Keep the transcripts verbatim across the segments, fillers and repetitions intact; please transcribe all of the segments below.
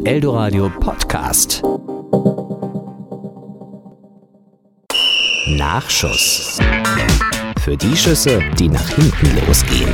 Eldoradio Podcast. Nachschuss. Für die Schüsse, die nach hinten losgehen.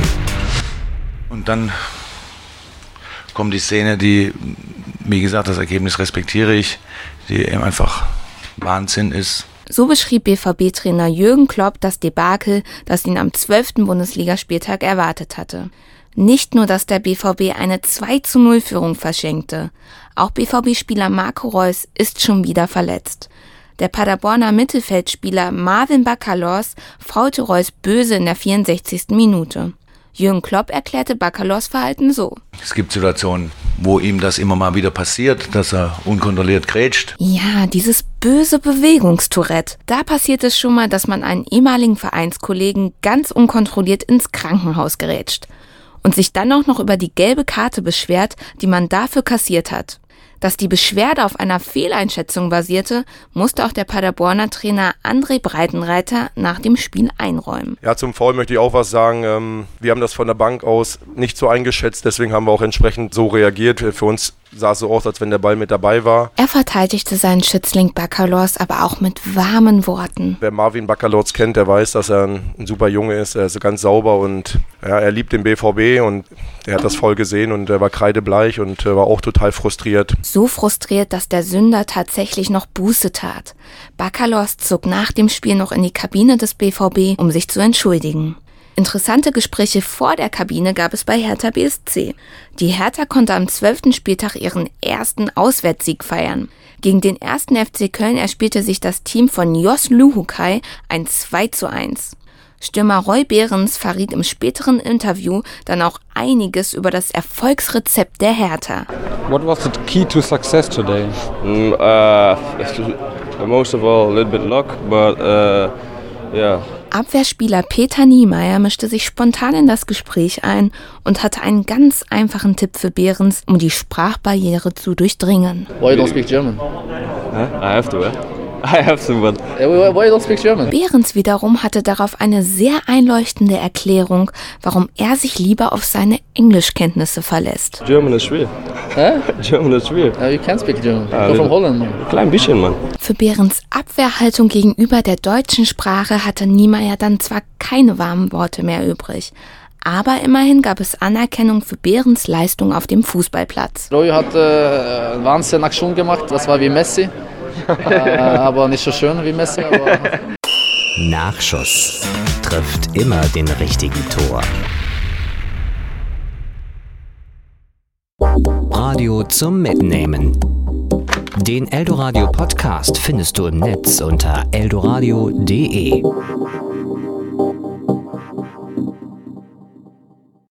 Und dann kommt die Szene, die, wie gesagt, das Ergebnis respektiere ich, die eben einfach Wahnsinn ist. So beschrieb B V B-Trainer Jürgen Klopp das Debakel, das ihn am zwölften Bundesligaspieltag erwartet hatte. Nicht nur, dass der B V B eine zwei zu null Führung verschenkte, auch B V B-Spieler Marco Reus ist schon wieder verletzt. Der Paderborner Mittelfeldspieler Marvin Bacalors faulte Reus böse in der vierundsechzigsten Minute. Jürgen Klopp erklärte Bacalors Verhalten so: Es gibt Situationen, wo ihm das immer mal wieder passiert, dass er unkontrolliert grätscht. Ja, dieses böse Bewegungstourette. Da passiert es schon mal, dass man einen ehemaligen Vereinskollegen ganz unkontrolliert ins Krankenhaus gerätscht und sich dann auch noch über die gelbe Karte beschwert, die man dafür kassiert hat. Dass die Beschwerde auf einer Fehleinschätzung basierte, musste auch der Paderborner Trainer André Breitenreiter nach dem Spiel einräumen. Ja, zum Foul möchte ich auch was sagen. Ähm, wir haben das von der Bank aus nicht so eingeschätzt, deswegen haben wir auch entsprechend so reagiert. Für uns sah es so aus, als wenn der Ball mit dabei war. Er verteidigte seinen Schützling Bacalors aber auch mit warmen Worten. Wer Marvin Bacalors kennt, der weiß, dass er ein, ein super Junge ist. Er ist ganz sauber und ja, er liebt den B V B und er hat das voll gesehen und er war kreidebleich und war auch total frustriert. So frustriert, dass der Sünder tatsächlich noch Buße tat. Bacalors zog nach dem Spiel noch in die Kabine des B V B, um sich zu entschuldigen. Interessante Gespräche vor der Kabine gab es bei Hertha B S C. Die Hertha konnte am zwölften Spieltag ihren ersten Auswärtssieg feiern. Gegen den ersten F C Köln erspielte sich das Team von Jos Luhukay ein zwei zu eins. Stürmer Roy Behrens verriet im späteren Interview dann auch einiges über das Erfolgsrezept der Hertha. What was the key to success today? Mm, uh, most of all a little bit luck, but uh, yeah. Abwehrspieler Peter Niemeyer mischte sich spontan in das Gespräch ein und hatte einen ganz einfachen Tipp für Behrens, um die Sprachbarriere zu durchdringen. Why you don't speak German? Huh? I have to, eh? I have to, but... Why you don't speak German? Behrens wiederum hatte darauf eine sehr einleuchtende Erklärung, warum er sich lieber auf seine Englischkenntnisse verlässt. German ist schwer. Hä? German ist schwer. Uh, you can't speak German. Ah, You're from Holland, man. Klein bisschen, Mann. Für Behrens Abwehrhaltung gegenüber der deutschen Sprache hatte Niemeyer dann zwar keine warmen Worte mehr übrig, aber immerhin gab es Anerkennung für Behrens Leistung auf dem Fußballplatz. Roy hat äh, eine Wahnsinn-Aktion gemacht, das war wie Messi. äh, aber nicht so schön wie Messi. Aber Nachschuss trifft immer den richtigen Tor. Radio zum Mitnehmen. Den Eldoradio Podcast findest du im Netz unter eldoradio punkt de.